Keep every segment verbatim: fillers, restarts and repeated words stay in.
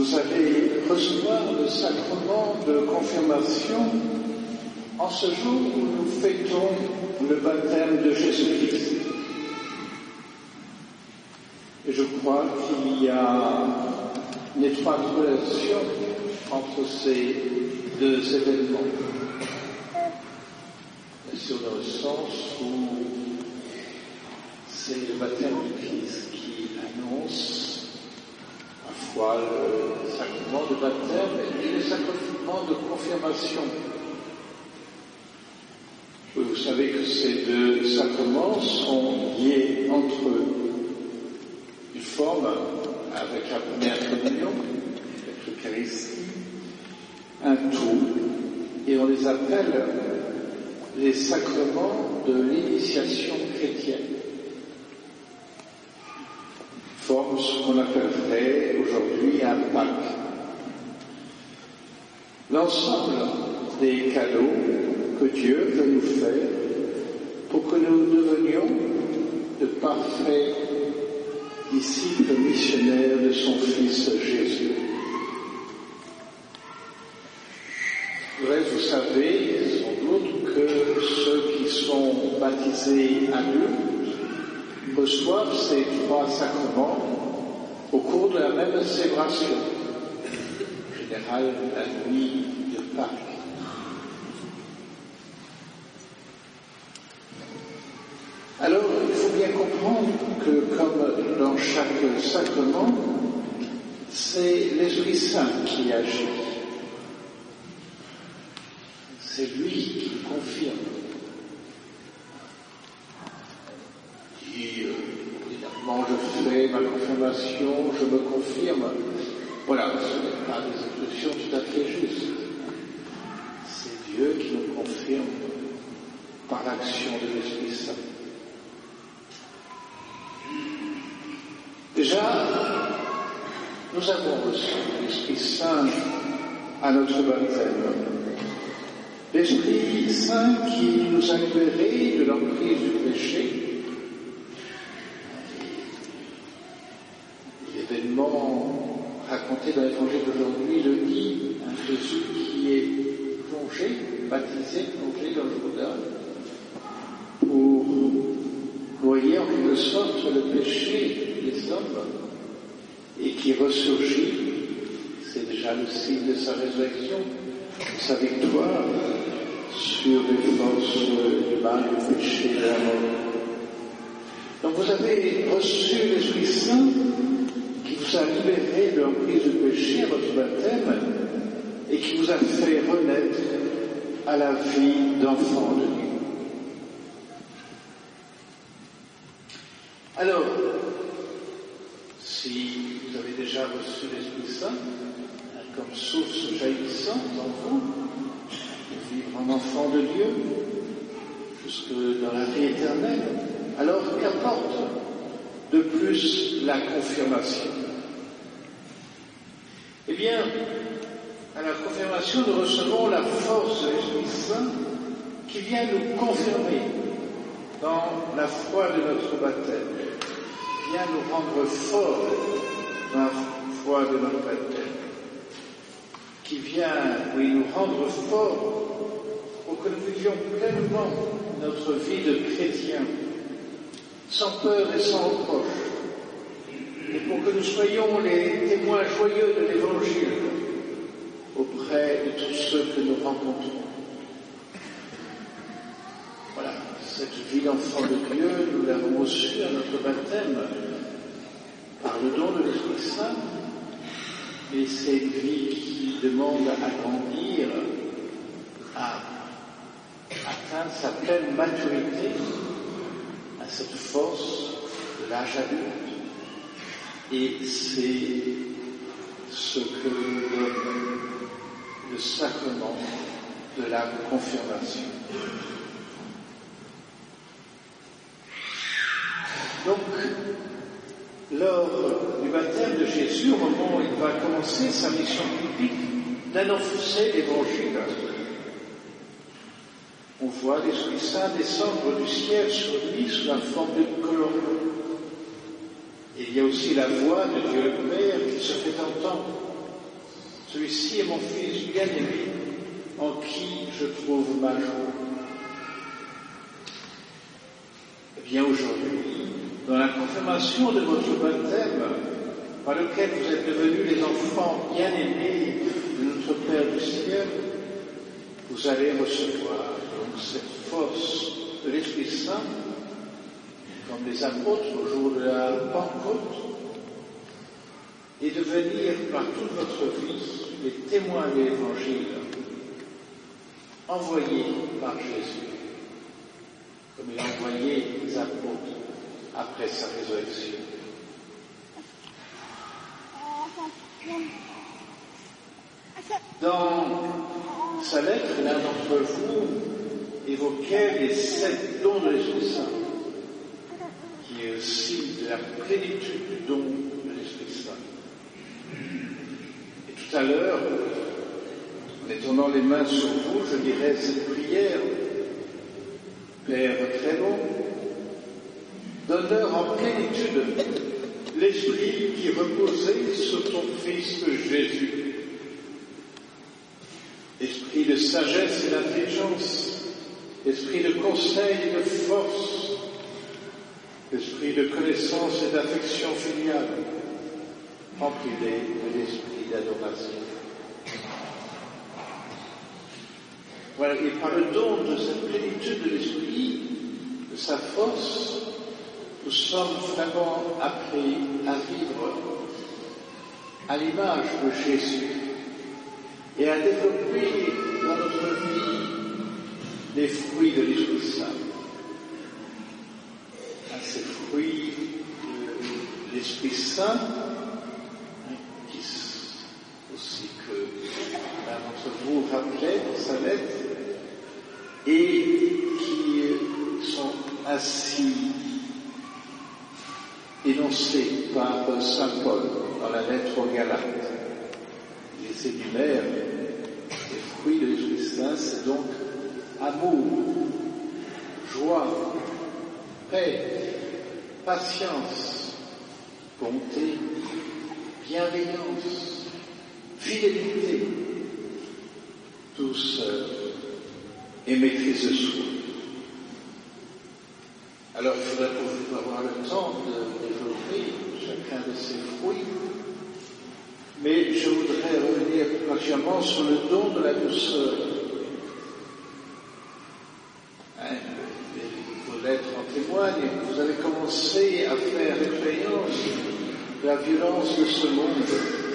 vous allez recevoir le sacrement de confirmation en ce jour où nous fêtons le baptême de Jésus-Christ. Et je crois qu'il y a une étroite relation entre ces deux événements. Bien sûr, dans le sens où c'est le baptême du Christ qui annonce à la fois le sacrement de baptême et le sacrement de confirmation. Vous savez que ces deux sacrements sont liés entre eux. Ils forment, avec la première communion, avec l'Eucharistie, un tout, et on les appelle les sacrements de l'initiation chrétienne. Ils forment ce qu'on appellerait aujourd'hui un Pâques. L'ensemble des cadeaux que Dieu veut nous faire pour que nous devenions de parfaits disciples missionnaires de son Fils Jésus. Bref, vous savez sans doute que ceux qui sont baptisés adultes reçoivent ces trois sacrements au cours de la même célébration, en général la nuit de Pâques. Alors, il faut bien comprendre que, comme dans chaque sacrement, c'est l'Esprit Saint qui agit. C'est lui qui confirme. Il dit, euh, évidemment, je fais ma confirmation, je me confirme. Voilà, ce n'est pas des expressions tout à fait justes. C'est Dieu qui nous confirme par l'action de l'Esprit Saint. Déjà, nous avons reçu l'Esprit Saint à notre baptême. L'Esprit Saint qui nous a libérés de l'emprise du péché. L'événement raconté dans l'Évangile d'aujourd'hui le dit, un Jésus qui est plongé, baptisé, plongé dans le Jourdain, pour noyer en quelque sorte le péché des hommes et qui ressurgit, c'est déjà le signe de sa résurrection, de sa victoire sur les forces du mal, du péché et de la mort. Donc vous avez reçu l'Esprit Saint qui vous a libéré de l'emprise du péché à votre baptême et qui vous a fait renaître à la vie d'enfant de Dieu. Alors, si vous avez déjà reçu l'Esprit Saint comme source jaillissante en vous, de vivre en enfant de Dieu, jusque dans la vie éternelle, alors qu'apporte de plus la confirmation? Eh bien, à la confirmation, nous recevons la force de l'Esprit Saint qui vient nous confirmer dans la foi de notre baptême, vient nous rendre forts dans la foi de notre baptême, qui vient, oui, nous rendre forts pour que nous vivions pleinement notre vie de chrétien, sans peur et sans reproche, et pour que nous soyons les témoins joyeux de l'Évangile auprès de tous ceux que nous rencontrons. Voilà, cette vie d'enfant de Dieu, nous l'avons reçue à notre baptême par le don de l'Esprit Saint, et c'est une vie qui demande à grandir, à atteindre sa pleine maturité, à cette force de l'âge adulte. Et c'est ce que nous donne le sacrement de la confirmation. Donc, lors du baptême de Jésus, au moment où il va commencer sa mission publique d'annoncer l'Évangile, on voit l'Esprit Saint descendre du ciel sur lui sous la forme d'une colombe. Et il y a aussi la voix de Dieu le Père qui se fait entendre. Celui-ci est mon fils bien-aimé, en qui je trouve ma joie. Eh bien, aujourd'hui, dans la confirmation de votre baptême, par lequel vous êtes devenus les enfants bien-aimés de notre Père du ciel, vous allez recevoir donc cette force de l'Esprit Saint, comme les apôtres au jour de la Pentecôte, et devenir par toute votre vie les témoins de l'Évangile, envoyés par Jésus, comme il a envoyé les apôtres après sa résurrection. Dans sa lettre, l'un d'entre vous évoquait les sept dons de l'Esprit Saint, qui est aussi de la plénitude du don de l'Esprit Saint. Et tout à l'heure, en étendant les mains sur vous, je dirais cette prière: Père très bon, donne-leur en plénitude l'Esprit qui reposait sur ton Fils Jésus. Esprit de sagesse et d'intelligence, esprit de conseil et de force, esprit de connaissance et d'affection filiale, remplis-les de l'esprit d'adoration. Voilà, et par le don de cette plénitude de l'esprit, de sa force, nous sommes vraiment appelés à vivre à l'image de Jésus et à développer dans notre vie les fruits de l'Esprit Saint. À ces fruits de l'Esprit Saint, qui aussi que l'un d'entre vous rappelait dans sa lettre, et qui sont ainsi énoncés par saint Paul dans la lettre aux Galates. Les énumère, les fruits de l'Esprit Saint, c'est donc amour, joie, paix, patience, bonté, bienveillance, fidélité, douceur et maîtrise de soi. Alors il faudrait pour avoir le temps de développer chacun de ces fruits, mais je voudrais revenir particulièrement sur le don de la douceur. Hein, vos lettres en témoignent, vous avez commencé à faire l'expérience de la violence de ce monde,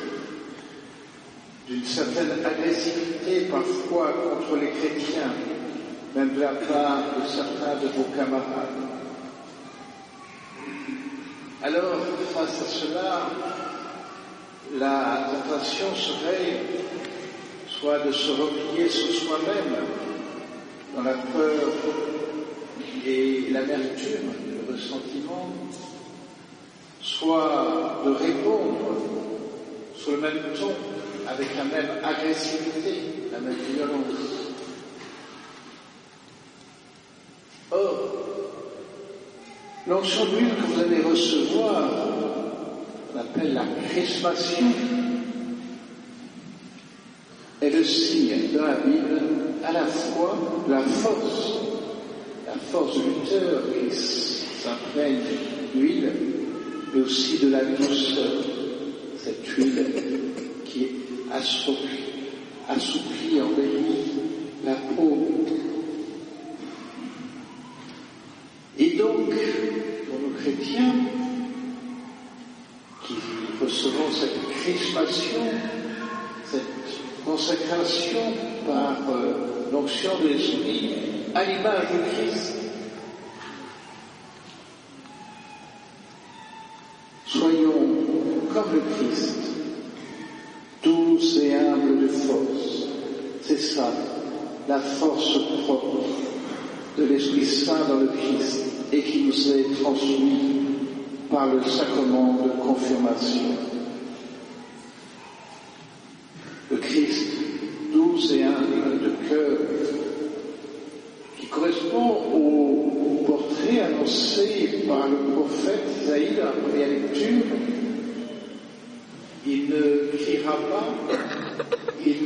d'une certaine agressivité parfois contre les chrétiens, même de la part de certains de vos camarades. Alors, face à cela, la tentation serait soit de se replier sur soi-même dans la peur et l'amertume, le ressentiment, soit de répondre sur le même ton, avec la même agressivité, la même violence. Or, l'onction d'huile que vous allez recevoir, on appelle la crispation, est le signe dans la Bible à la fois de la force, la force du lutteur qui s'imprègne d'huile, mais aussi de la douceur, cette huile qui assouplit, assouplit, embellit la peau. Et donc, pour nous chrétiens, qui recevons cette crispation, cette consécration par euh, l'onction de l'Esprit à l'image de Christ, soyons comme le Christ, doux et humbles de force. C'est ça, la force propre de l'Esprit Saint dans le Christ et qui nous est transmis par le sacrement de confirmation. Le Christ, doux et humble de cœur, qui correspond au portrait annoncé par le prophète Isaïe dans la première lecture. Il ne criera pas,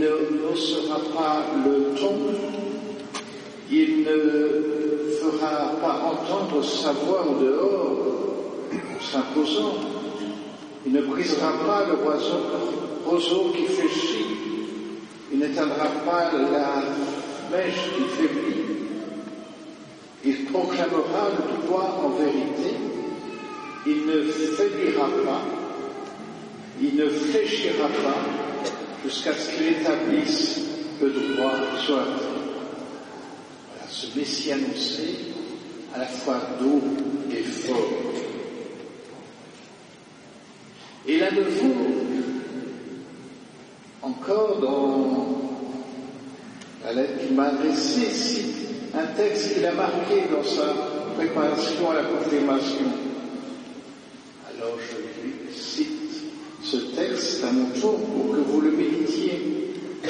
ne haussera pas le ton, il ne fera pas entendre sa voix au dehors en s'imposant, il ne brisera pas le roseau, roseau qui fléchit, il n'éteindra pas la mèche qui faiblit, il proclamera le droit en vérité, il ne faiblira pas, il ne fléchira pas jusqu'à ce qu'il établisse le droit sur la terre. Voilà, ce Messie annoncé, à la fois doux et fort. Et là devant, encore dans la lettre qu'il m'a adressée, cite un texte qu'il a marqué dans sa préparation à la confirmation. Alors je lui cite ce texte à mon tour pour que vous le méditiez.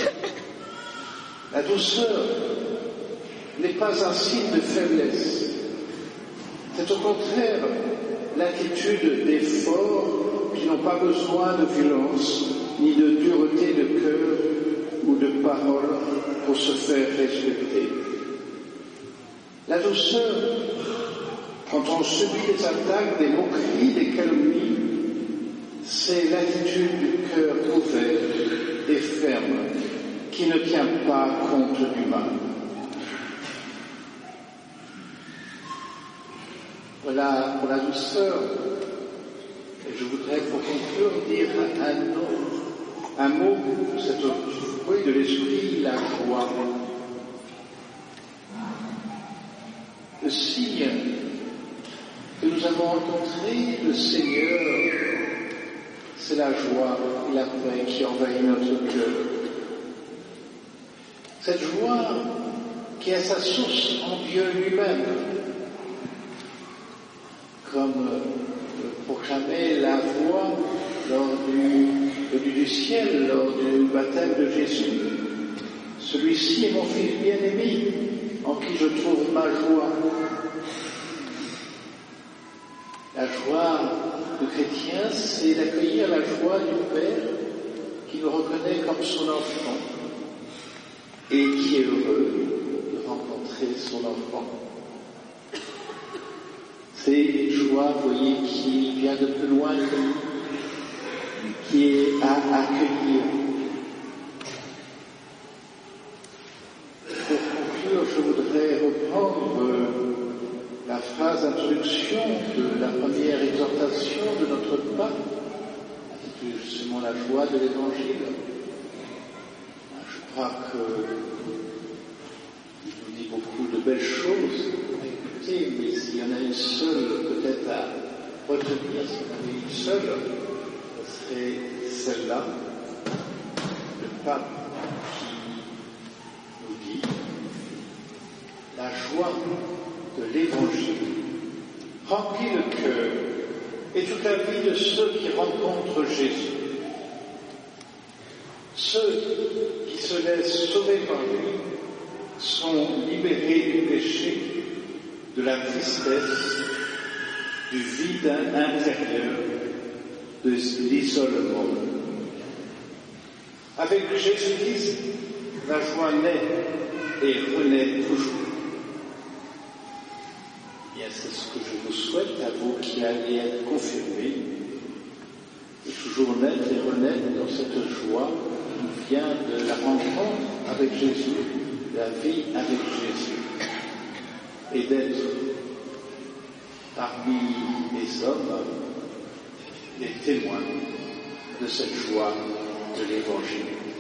La douceur n'est pas un signe de faiblesse. C'est au contraire l'attitude des forts qui n'ont pas besoin de violence ni de dureté de cœur ou de parole pour se faire respecter. La douceur, quand on subit des attaques, des moqueries, des calomnies, c'est l'attitude du cœur ouvert et ferme qui ne tient pas compte du mal. Voilà pour la douceur. Et je voudrais pour conclure dire un, autre, un mot, cet fruit de l'esprit, la joie. Le signe que nous avons rencontré, le Seigneur, c'est la joie et la paix qui envahit notre cœur. Cette joie qui a sa source en Dieu lui-même, comme le proclamait la voix lors du, venu du ciel, lors du baptême de Jésus. Celui-ci est mon Fils bien-aimé, en qui je trouve ma joie. La joie du chrétien, c'est d'accueillir la joie du Père qui nous reconnaît comme son enfant et qui est heureux de rencontrer son enfant. C'est une joie, vous voyez, qui vient de plus loin que nous, qui est à accueillir. Pour conclure, je voudrais reprendre la phrase d'introduction de la première exhortation de notre pape, intitulée justement la joie de l'Évangile. Je crois qu'il nous dit beaucoup de belles choses à écouter, mais s'il y en a une seule peut-être à retenir, s'il y en avait une seule, ce serait celle-là, le pape qui nous dit la joie de l'Évangile remplit le cœur et toute la vie de ceux qui rencontrent Jésus. Ceux qui se laissent sauver par lui sont libérés du péché, de la tristesse, du vide intérieur, de l'isolement. Avec Jésus-Christ, la joie naît et renaît toujours. Bien, c'est ce que je vous souhaite à vous qui allez être confirmés, et toujours naître et renaître dans cette joie qui vient de la rencontre avec Jésus, de la vie avec Jésus, et d'être parmi les hommes les témoins de cette joie de l'Évangile.